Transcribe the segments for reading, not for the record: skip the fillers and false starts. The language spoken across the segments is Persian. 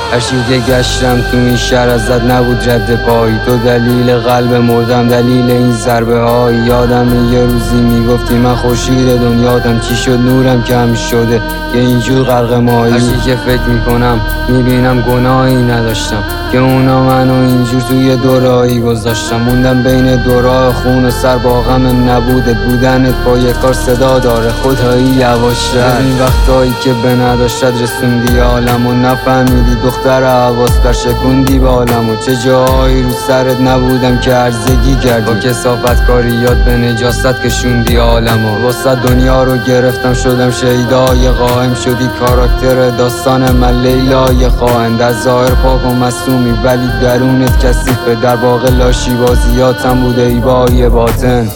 هرچی که گشتم تو این شهر ازت نبود رد پایی. تو دلیل قلب مردم، دلیل این ضربه های. یادم یه روزی میگفتی من خورشید دنیاتم، چی شد نورم کم شده یه اینجور غرق مایی. هرچی که فکر میکنم میبینم گناهی نداشتم که اونا منو اینجور توی دورایی گذاشتم. موندم بین دورای خون و سر با غم نبودت، بودنت با یک کار صدا داره خدایی یواشتر. این وقتایی که به نداشتت رسوندی عالمو، نفهمیدی دختر حواس برشکوندی بالمو. چه جایی رو سرت نبودم که عرضگی کردی، با کثافت کاریات به نجاست کشوندی عالمو. واسه دنیا رو گرفتم شدم شیدای قائم، شدی کاراکتر داستان من لیلای خائن. در ظاهر پاک و معصومی ولی درونت کثیفه، در واقع لاشی بازیاتم بوده ایبای باطن.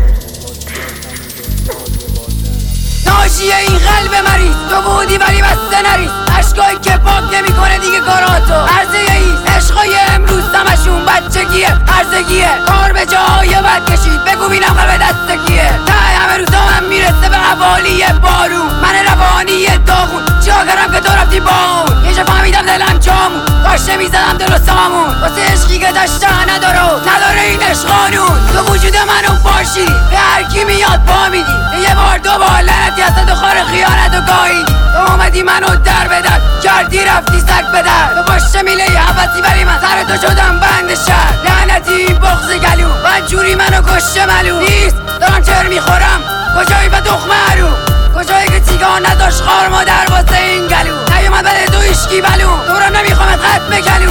ناشیه این قلب مریض تو بودی ولی بسته نریز، عشقایی که پاک نمیکنه دیگه کاراتو. عرضه ایست عشقای امروز همشون بچگیه، عرضگیه کار به جای بد کشید. بگو بینم قلب دست کیه؟ ته همه روزا من میرسه به حوالی بارون، من روانی داغون چیکار کردم که تو رفتی با اون. یه جا فهمیدم دلم جامون، کاش نمیزدم دل و سامون. واسه عشقی که داشته نداره این عشق قانون. تو وجود منو پاشیدی، به هر کی میاد پا میدی. یه بار دو بار لعنتی هست تو خار خیانت و گاهیدی. تو اومدی منو در بدر کردی رفتی سگ بدر. تو باشه میله حوثی ولی من سر تو شدم بند شهر. لعنتی بغض گلو بدجوری منو کشته ملو. نیست دارم چر میخورم کجایی به دخمه رو، کجایی که تیگان نداشت خار مادر واسه این گلو. نیومد بده تو اشکی بلو، تو رو نمیخوامت ختم کلو.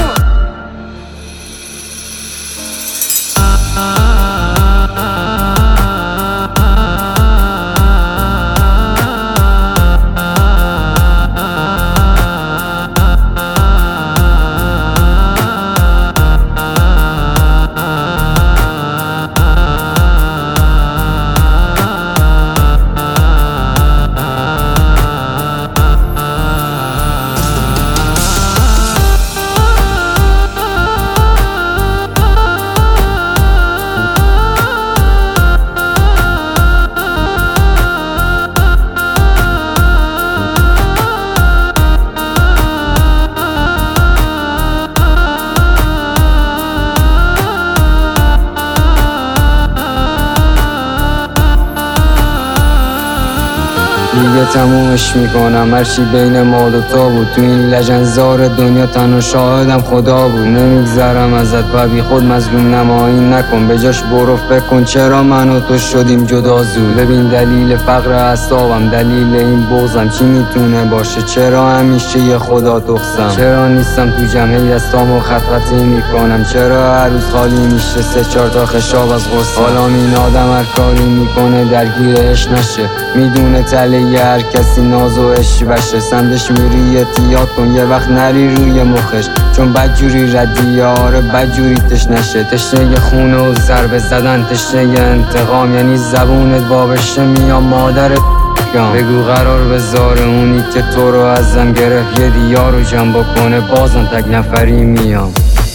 دیگه تمومش میکنم، هرچی بین ما دوتا بود تو این لجنزار دنیا تنها شاهدم خدا بود. نمیگذرم ازت و بی خود مظلوم نمایی نکن، به جاش برو فکر کن چرا من و تو شدیم جدا زود. ببین دلیل فقر اعصابم، دلیل این بغضم چی میتونه باشه؟ چرا همیشه یه خدا تخصم؟ چرا نیستم تو جمعی دستامو خط خطی میکنم؟ چرا هر روز خالی میشه 3-4 تا خشاب از غصه؟ حالا این آدم هر کاری میکنه درگیرش نشه، میدونه تله هر کسی ناز و عشق بشه. سمتش میری احتیاط کن یه وقت نری روی مخش، چون بدجوری ردیه آره بدجوری تشنشه. تشنه خونه و ضربه زدن، تشنه انتقام، یعنی زبونت بابشه میام مادرت بگو قرار بذاره اونی که تو رو ازم گرفت یه دیار رو جنب کنه، بازم تک نفری میام.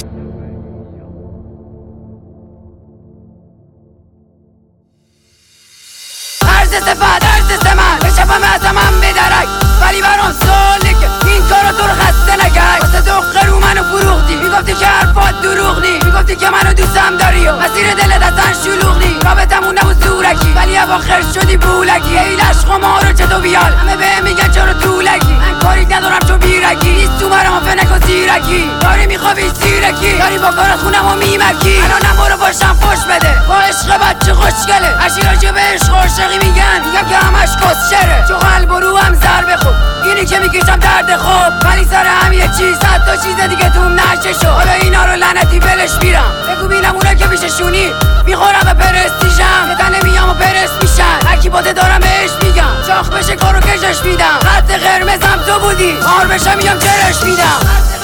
عرض من به شفم از من بدرک، ولی برام ساله که این کارا تو رو خسته نکرد. واسه دختر رو منو فروختی، میگفتی که حرفات دروغ نی، میگفتی که منو دوستم داری و مسیر دلت اصلا شلوغ نی. رابطمون نبود زورکی ولی اواخر شدی بولکی. ای عشق ما رو چه تو بیال همه بهم میگن چرا طولکی. من کاری ندارم چون بیرکی نیست تو مرا فنک و زیرکی. داری میخوابی زیرکی، داری با کارت خونم و میمکی. الانم برو باشم فش بده با عشق بچه خوشگله. هرچی راجع به عشق عاشقی میگن که همش کسچره، چون قلب و رو هم ضربه خوب اینی که میکشم درد خوب. ولی سر هم یه چیز حتی چیز دیگه توم نشه شد. حالا اینا رو لعنتی بلش میرم، بگو بینم اونا که میششونی میخورم به پرستیژم. یه تنه میام و پرست میشن، هرکی باده دارم بهش میگم چاخ بشه کارو کشش میدم. خط قرمزم تو بودی مار بشم میام چرش میدم.